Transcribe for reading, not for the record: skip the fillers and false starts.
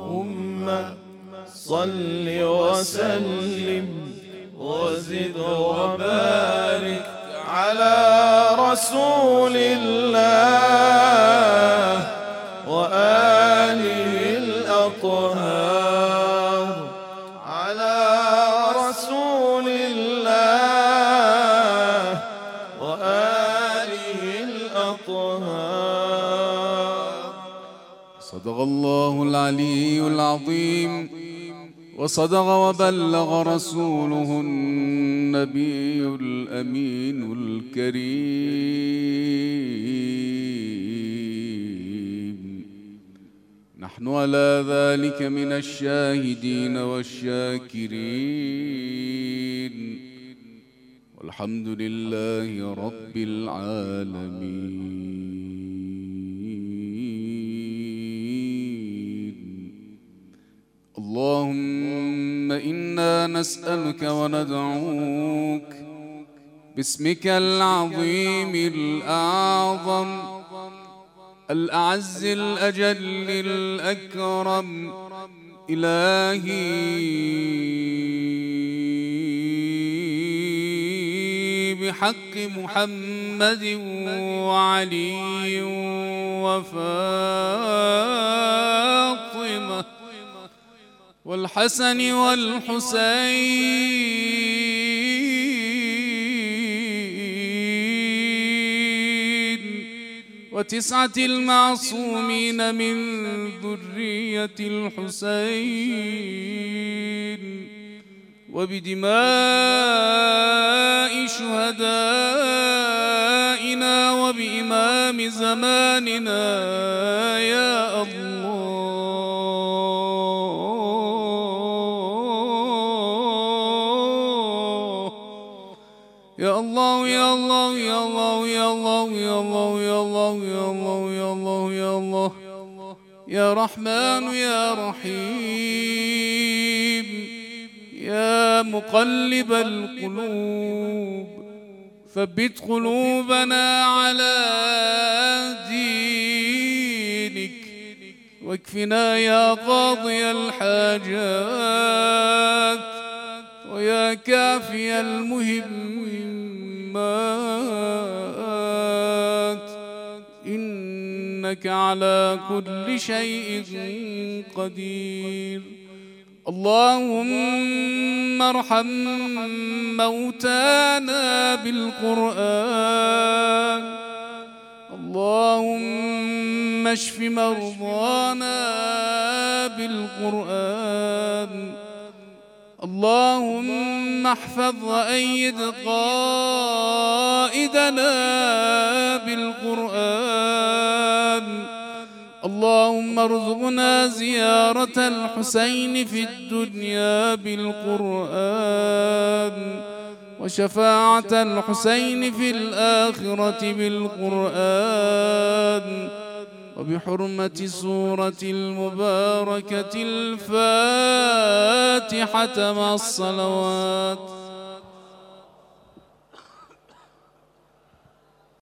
صل وسلم وزد وبارك على رسول الله وآله الأطهار، على رسول الله وآله الأطهار. صدق الله العلي العظيم، وصدق وبلغ رسوله النبي الأمين الكريم. نحن على ذلك من الشاهدين والشاكرين، والحمد لله رب العالمين. اللهم إنا نسألك وندعوك باسمك العظيم الأعظم الأعز الأجل الأكرم، إلهي بحق محمد وعلي وفاطمة والحسن والحسين وتسعة المعصومين من ذرية الحسين، وبدماء شهدائنا وبإمام زماننا يا الله. يا الله يا الله يا الله يا الله يا الله يا الله يا الله يا الله يا الله يا رحمن يا رحيم يا مقلب القلوب، ثبت قلوبنا على دينك، واكفنا يا قاضي الحاجات ويا كافي المهمات، إنك على كل شيء قدير. اللهم ارحم موتانا بالقرآن، اللهم اشف مرضانا بالقرآن، اللهم احفظ وأيد قائدنا بالقرآن، اللهم ارزقنا زيارة الحسين في الدنيا بالقرآن، وشفاعة الحسين في الآخرة بالقرآن، وبحرمة سورة المباركة الفاتحة مع الصلوات.